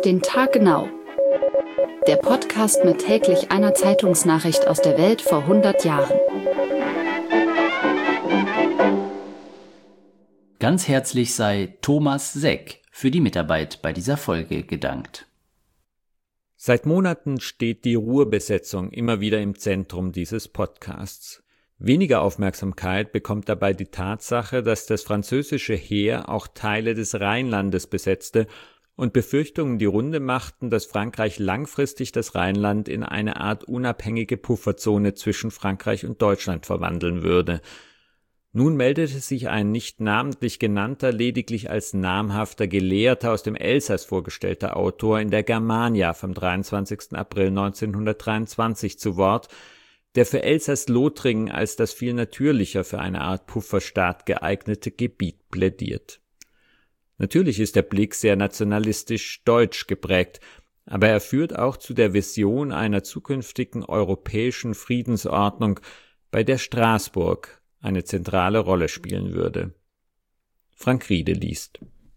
Auf den Tag genau. Der Podcast mit täglich einer Zeitungsnachricht aus der Welt vor 100 Jahren. Ganz herzlich sei Thomas Seck für die Mitarbeit bei dieser Folge gedankt. Seit Monaten steht die Ruhrbesetzung immer wieder im Zentrum dieses Podcasts. Weniger Aufmerksamkeit bekommt dabei die Tatsache, dass das französische Heer auch Teile des Rheinlandes besetzte und Befürchtungen die Runde machten, dass Frankreich langfristig das Rheinland in eine Art unabhängige Pufferzone zwischen Frankreich und Deutschland verwandeln würde. Nun meldete sich ein nicht namentlich genannter, lediglich als namhafter Gelehrter aus dem Elsass vorgestellter Autor in der Germania vom 23. April 1923 zu Wort, der für Elsass-Lothringen als das viel natürlicher für eine Art Pufferstaat geeignete Gebiet plädiert. Natürlich ist der Blick sehr nationalistisch deutsch geprägt, aber er führt auch zu der Vision einer zukünftigen europäischen Friedensordnung, bei der Straßburg eine zentrale Rolle spielen würde. Frank Riede liest.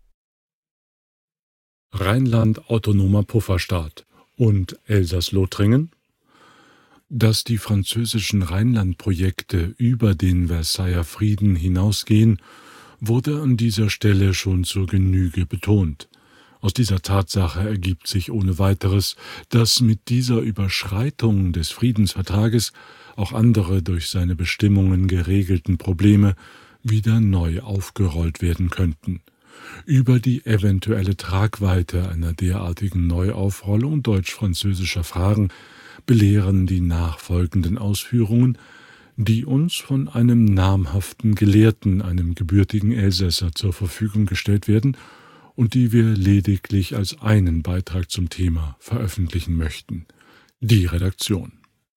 Rheinland autonomer Pufferstaat und Elsass-Lothringen? Dass die französischen Rheinland-Projekte über den Versailler Frieden hinausgehen, wurde an dieser Stelle schon zur Genüge betont. Aus dieser Tatsache ergibt sich ohne weiteres, dass mit dieser Überschreitung des Friedensvertrages auch andere durch seine Bestimmungen geregelten Probleme wieder neu aufgerollt werden könnten. Über die eventuelle Tragweite einer derartigen Neuaufrollung deutsch-französischer Fragen belehren die nachfolgenden Ausführungen, die uns von einem namhaften Gelehrten, einem gebürtigen Elsässer, zur Verfügung gestellt werden und die wir lediglich als einen Beitrag zum Thema veröffentlichen möchten. Die Redaktion.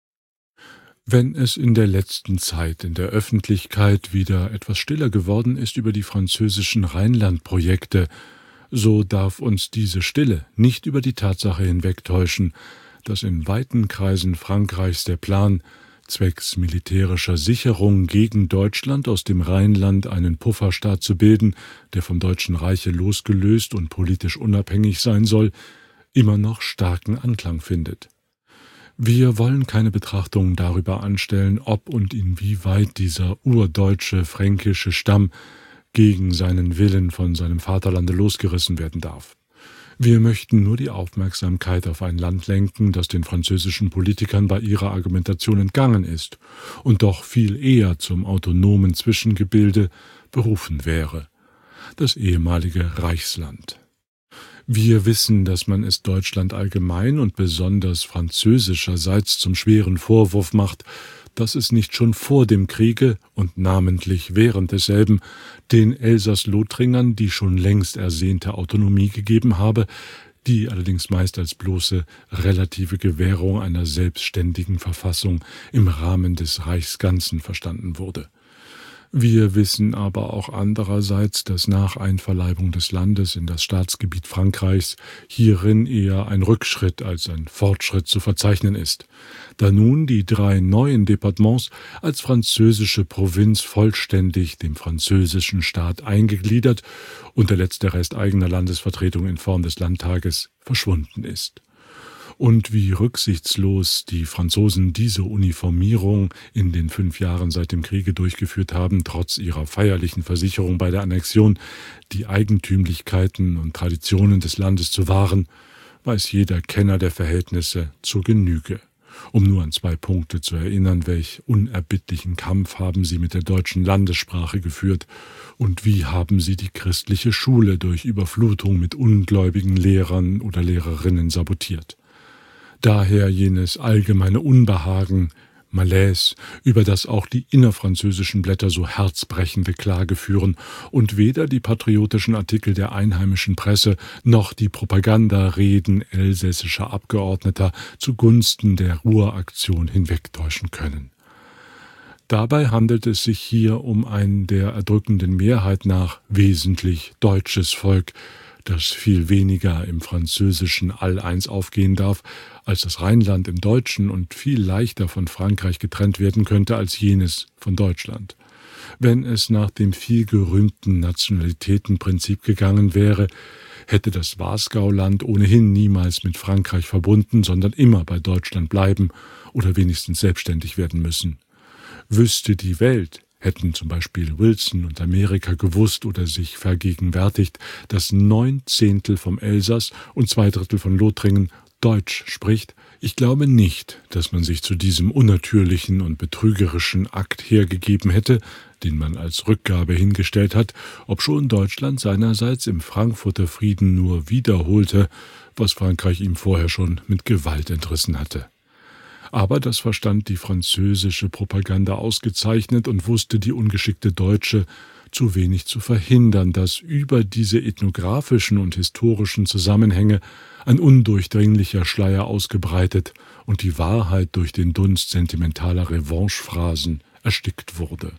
Wenn es in der letzten Zeit in der Öffentlichkeit wieder etwas stiller geworden ist über die französischen Rheinland-Projekte, so darf uns diese Stille nicht über die Tatsache hinwegtäuschen, dass in weiten Kreisen Frankreichs der Plan, zwecks militärischer Sicherung gegen Deutschland aus dem Rheinland einen Pufferstaat zu bilden, der vom Deutschen Reiche losgelöst und politisch unabhängig sein soll, immer noch starken Anklang findet. Wir wollen keine Betrachtungen darüber anstellen, ob und inwieweit dieser urdeutsche fränkische Stamm gegen seinen Willen von seinem Vaterlande losgerissen werden darf. Wir möchten nur die Aufmerksamkeit auf ein Land lenken, das den französischen Politikern bei ihrer Argumentation entgangen ist und doch viel eher zum autonomen Zwischengebilde berufen wäre: das ehemalige Reichsland. Wir wissen, dass man es Deutschland allgemein und besonders französischerseits zum schweren Vorwurf macht, dass es nicht schon vor dem Kriege und namentlich während desselben den Elsass-Lothringern die schon längst ersehnte Autonomie gegeben habe, die allerdings meist als bloße relative Gewährung einer selbstständigen Verfassung im Rahmen des Reichsganzen verstanden wurde. Wir wissen aber auch andererseits, dass nach Einverleibung des Landes in das Staatsgebiet Frankreichs hierin eher ein Rückschritt als ein Fortschritt zu verzeichnen ist, da nun die 3 neuen Departements als französische Provinz vollständig dem französischen Staat eingegliedert und der letzte Rest eigener Landesvertretung in Form des Landtages verschwunden ist. Und wie rücksichtslos die Franzosen diese Uniformierung in den 5 Jahren seit dem Kriege durchgeführt haben, trotz ihrer feierlichen Versicherung bei der Annexion, die Eigentümlichkeiten und Traditionen des Landes zu wahren, weiß jeder Kenner der Verhältnisse zur Genüge. Um nur an 2 Punkte zu erinnern, welch unerbittlichen Kampf haben sie mit der deutschen Landessprache geführt und wie haben sie die christliche Schule durch Überflutung mit ungläubigen Lehrern oder Lehrerinnen sabotiert. Daher jenes allgemeine Unbehagen, Malaise, über das auch die innerfranzösischen Blätter so herzbrechende Klage führen und weder die patriotischen Artikel der einheimischen Presse noch die Propagandareden elsässischer Abgeordneter zugunsten der Ruhraktion hinwegtäuschen können. Dabei handelt es sich hier um ein der erdrückenden Mehrheit nach wesentlich deutsches Volk, das viel weniger im französischen All-Eins aufgehen darf, als das Rheinland im Deutschen und viel leichter von Frankreich getrennt werden könnte als jenes von Deutschland. Wenn es nach dem vielgerühmten Nationalitätenprinzip gegangen wäre, hätte das Wasgauland ohnehin niemals mit Frankreich verbunden, sondern immer bei Deutschland bleiben oder wenigstens selbstständig werden müssen. Wüsste die Welt, hätten zum Beispiel Wilson und Amerika gewusst oder sich vergegenwärtigt, dass 9/10 vom Elsass und 2/3 von Lothringen Deutsch spricht, ich glaube nicht, dass man sich zu diesem unnatürlichen und betrügerischen Akt hergegeben hätte, den man als Rückgabe hingestellt hat, obschon Deutschland seinerseits im Frankfurter Frieden nur wiederholte, was Frankreich ihm vorher schon mit Gewalt entrissen hatte. Aber das verstand die französische Propaganda ausgezeichnet und wusste die ungeschickte Deutsche zu wenig zu verhindern, dass über diese ethnografischen und historischen Zusammenhänge ein undurchdringlicher Schleier ausgebreitet und die Wahrheit durch den Dunst sentimentaler Revanchephrasen erstickt wurde.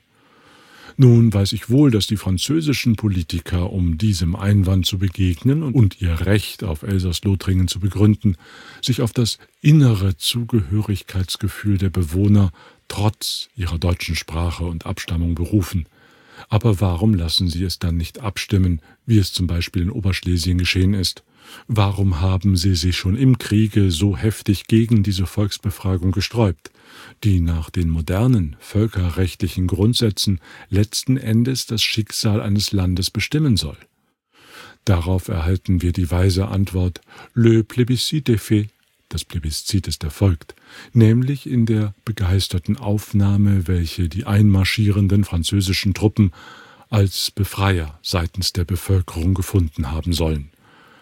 Nun weiß ich wohl, dass die französischen Politiker, um diesem Einwand zu begegnen und ihr Recht auf Elsass-Lothringen zu begründen, sich auf das innere Zugehörigkeitsgefühl der Bewohner trotz ihrer deutschen Sprache und Abstammung berufen. Aber warum lassen sie es dann nicht abstimmen, wie es zum Beispiel in Oberschlesien geschehen ist? Warum haben sie sich schon im Kriege so heftig gegen diese Volksbefragung gesträubt, die nach den modernen völkerrechtlichen Grundsätzen letzten Endes das Schicksal eines Landes bestimmen soll? Darauf erhalten wir die weise Antwort Le plébiscite est fait, das Plebiszit ist erfolgt, nämlich in der begeisterten Aufnahme, welche die einmarschierenden französischen Truppen als Befreier seitens der Bevölkerung gefunden haben sollen.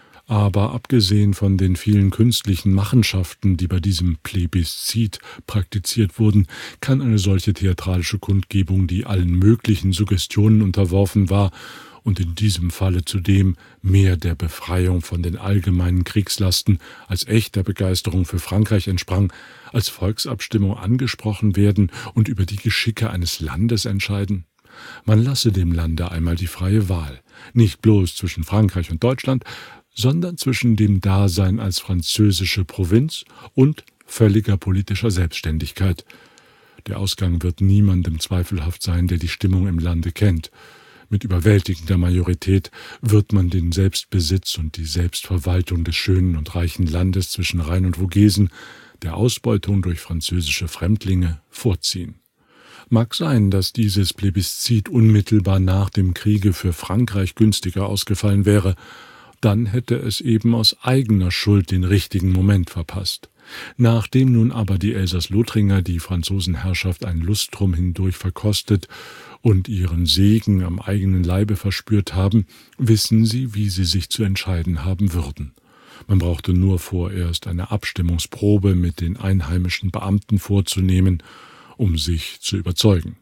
Aber abgesehen von den vielen künstlichen Machenschaften, die bei diesem Plebiszit praktiziert wurden, kann eine solche theatralische Kundgebung, die allen möglichen Suggestionen unterworfen war und in diesem Falle zudem mehr der Befreiung von den allgemeinen Kriegslasten als echter Begeisterung für Frankreich entsprang, als Volksabstimmung angesprochen werden und über die Geschicke eines Landes entscheiden? Man lasse dem Lande einmal die freie Wahl, nicht bloß zwischen Frankreich und Deutschland, sondern zwischen dem Dasein als französische Provinz und völliger politischer Selbstständigkeit. Der Ausgang wird niemandem zweifelhaft sein, der die Stimmung im Lande kennt. Mit überwältigender Majorität wird man den Selbstbesitz und die Selbstverwaltung des schönen und reichen Landes zwischen Rhein und Vogesen der Ausbeutung durch französische Fremdlinge vorziehen. Mag sein, dass dieses Plebiszit unmittelbar nach dem Kriege für Frankreich günstiger ausgefallen wäre, dann hätte es eben aus eigener Schuld den richtigen Moment verpasst. Nachdem nun aber die Elsass-Lothringer die Franzosenherrschaft ein Lustrum hindurch verkostet und ihren Segen am eigenen Leibe verspürt haben, wissen sie, wie sie sich zu entscheiden haben würden. Man brauchte nur vorerst eine Abstimmungsprobe mit den einheimischen Beamten vorzunehmen, um sich zu überzeugen.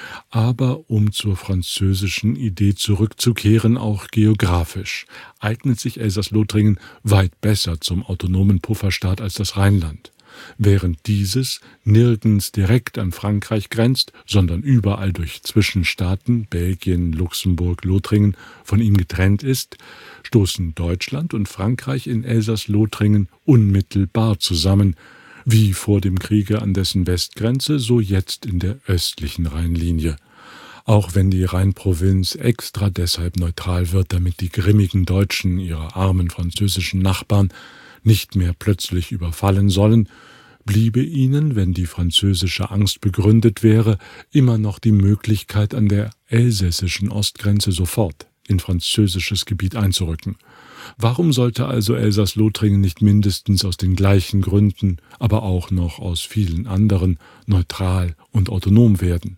Aber um zur französischen Idee zurückzukehren, auch geografisch, eignet sich Elsass-Lothringen weit besser zum autonomen Pufferstaat als das Rheinland. Während dieses nirgends direkt an Frankreich grenzt, sondern überall durch Zwischenstaaten, Belgien, Luxemburg, Lothringen, von ihm getrennt ist, stoßen Deutschland und Frankreich in Elsass-Lothringen unmittelbar zusammen, wie vor dem Kriege an dessen Westgrenze, so jetzt in der östlichen Rheinlinie. Auch wenn die Rheinprovinz extra deshalb neutral wird, damit die grimmigen Deutschen ihre armen französischen Nachbarn nicht mehr plötzlich überfallen sollen, bliebe ihnen, wenn die französische Angst begründet wäre, immer noch die Möglichkeit, an der elsässischen Ostgrenze sofort in französisches Gebiet einzurücken. Warum sollte also Elsass-Lothringen nicht mindestens aus den gleichen Gründen, aber auch noch aus vielen anderen, neutral und autonom werden?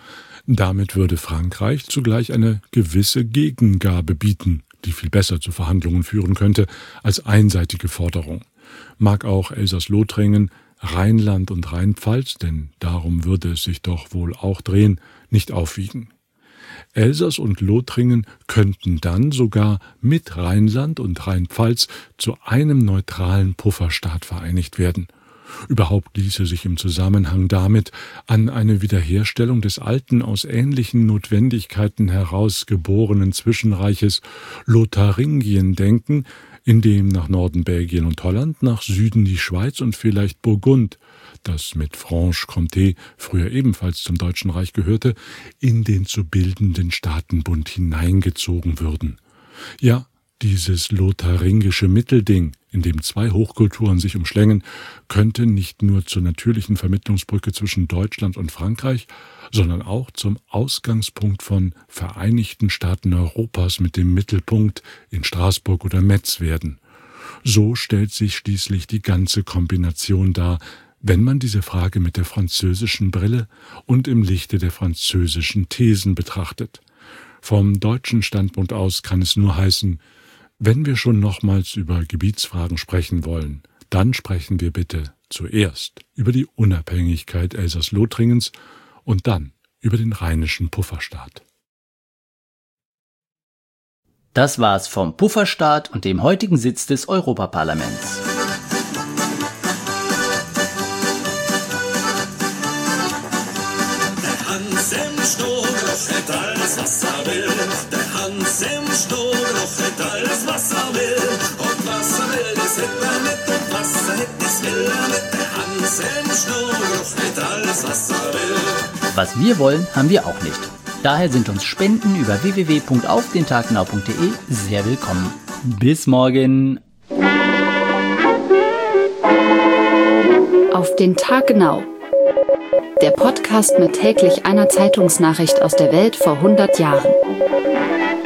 Damit würde Frankreich zugleich eine gewisse Gegengabe bieten, die viel besser zu Verhandlungen führen könnte als einseitige Forderung. Mag auch Elsass-Lothringen, Rheinland und Rheinpfalz, denn darum würde es sich doch wohl auch drehen, nicht aufwiegen. Elsass und Lothringen könnten dann sogar mit Rheinland und Rheinpfalz zu einem neutralen Pufferstaat vereinigt werden. Überhaupt ließe sich im Zusammenhang damit an eine Wiederherstellung des alten, aus ähnlichen Notwendigkeiten heraus geborenen Zwischenreiches Lotharingien denken, in dem nach Norden Belgien und Holland, nach Süden die Schweiz und vielleicht Burgund, das mit Franche-Comté früher ebenfalls zum Deutschen Reich gehörte, in den zu bildenden Staatenbund hineingezogen würden. Ja, dieses lotharingische Mittelding, in dem zwei Hochkulturen sich umschlängen, könnte nicht nur zur natürlichen Vermittlungsbrücke zwischen Deutschland und Frankreich, sondern auch zum Ausgangspunkt von Vereinigten Staaten Europas mit dem Mittelpunkt in Straßburg oder Metz werden. So stellt sich schließlich die ganze Kombination dar, wenn man diese Frage mit der französischen Brille und im Lichte der französischen Thesen betrachtet. Vom deutschen Standpunkt aus kann es nur heißen, wenn wir schon nochmals über Gebietsfragen sprechen wollen, dann sprechen wir bitte zuerst über die Unabhängigkeit Elsass-Lothringens und dann über den rheinischen Pufferstaat. Das war's vom Pufferstaat und dem heutigen Sitz des Europaparlaments. Der Hans im Schnurloch hält alles, was er will. Der Hans im Schnurloch hält alles, was er will. Und was er will, das hält er nicht. Und was er hält, das will er nicht. Der Hans im Schnurloch hält alles, was er will. Was wir wollen, haben wir auch nicht. Daher sind uns Spenden über www.aufdentagnau.de sehr willkommen. Bis morgen. Auf den Tag genau. Der Podcast mit täglich einer Zeitungsnachricht aus der Welt vor 100 Jahren.